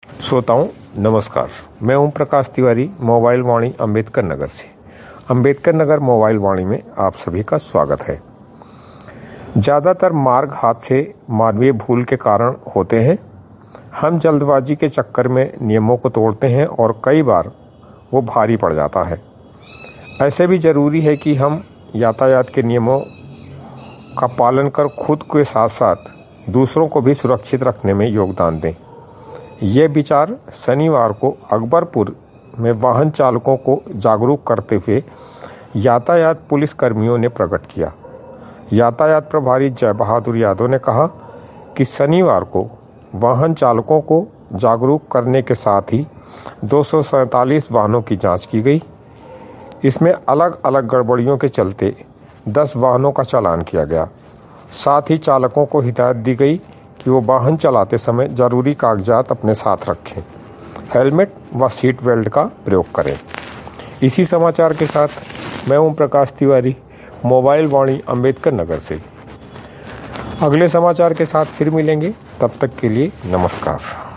श्रोताओं नमस्कार, मैं ओम प्रकाश तिवारी मोबाइल वाणी अंबेडकर नगर से। अंबेडकर नगर मोबाइल वाणी में आप सभी का स्वागत है। ज़्यादातर मार्ग हादसे मानवीय भूल के कारण होते हैं। हम जल्दबाजी के चक्कर में नियमों को तोड़ते हैं और कई बार वो भारी पड़ जाता है। ऐसे भी ज़रूरी है कि हम यातायात के नियमों का पालन कर खुद के साथ साथ दूसरों को भी सुरक्षित रखने में योगदान दें। ये विचार शनिवार को अकबरपुर में वाहन चालकों को जागरूक करते हुए यातायात पुलिस कर्मियों ने प्रकट किया। यातायात प्रभारी जय बहादुर यादव ने कहा कि शनिवार को वाहन चालकों को जागरूक करने के साथ ही 247 वाहनों की जांच की गई। इसमें अलग अलग गड़बड़ियों के चलते 10 वाहनों का चालान किया गया। साथ ही चालकों को हिदायत दी गई कि वो वाहन चलाते समय जरूरी कागजात अपने साथ रखें, हेलमेट व सीट बेल्ट का प्रयोग करें। इसी समाचार के साथ मैं ओम प्रकाश तिवारी मोबाइल वाणी अंबेडकर नगर से। अगले समाचार के साथ फिर मिलेंगे, तब तक के लिए नमस्कार।